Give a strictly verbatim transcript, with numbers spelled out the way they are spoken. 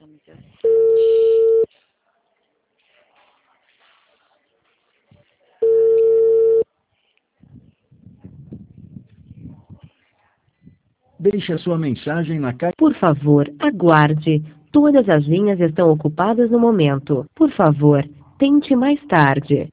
Deixe a sua mensagem na caixa. Por favor, aguarde. Todas as linhas estão ocupadas no momento. Por favor, tente mais tarde.